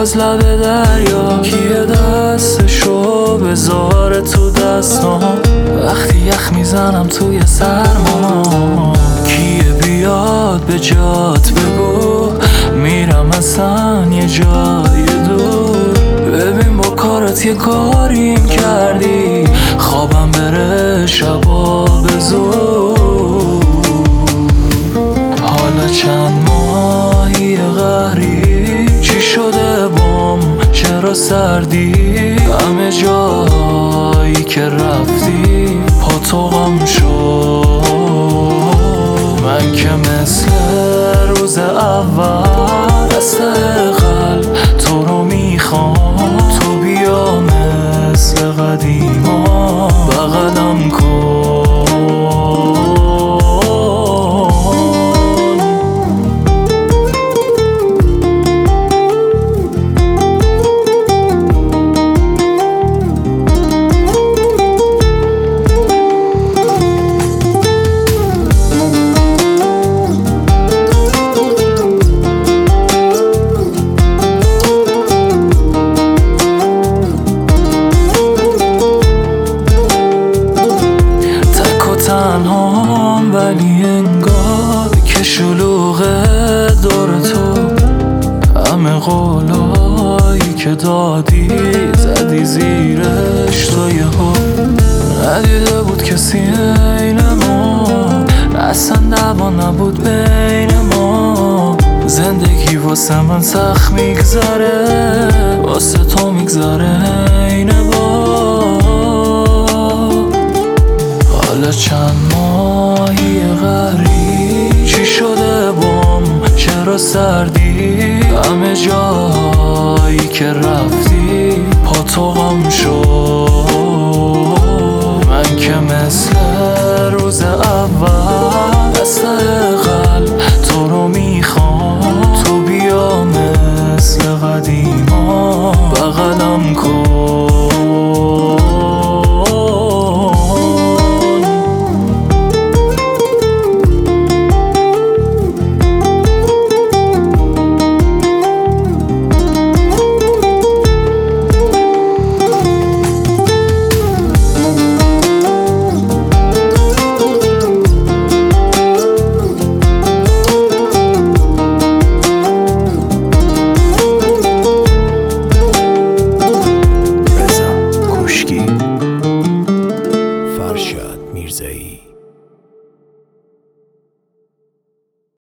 باز لب دریا، کیه دستشو بذاره تو دستام وقتی یخ میزنم توی سرما؟ کیه بیاد به جات بگو میرم اصلا یه جای دور؟ ببین با کارت یه کاریم کردی خوابم بره شبا به زور. حالا چند ماهی قهری چی شده بام؟ چرا سردی؟ همه جایی که رفتی پا تو غم شد. من که مثل روز اول دست قلب تو رو میخوام، تو بیا مثل قدیما بغلم کن. تنهام ولی انگار که شلوغه دور تو، همه قولایی که دادی زدی زیرش تو یهو. ندیده بود کسی عین ما، اصلا دعوا نبود بین ما. زندگی واسه من سخت میگذره، واسه تو میگذره عین با. حالا چند ماهی قهری چی شده بام؟ چرا سردی؟ همه جایی که رفتی پا تو غم شد. من که مثل روز اول دست قلب تو رو میخوام، تو بیا مثل قدیما بغلم کن. فرشاد میرزایی.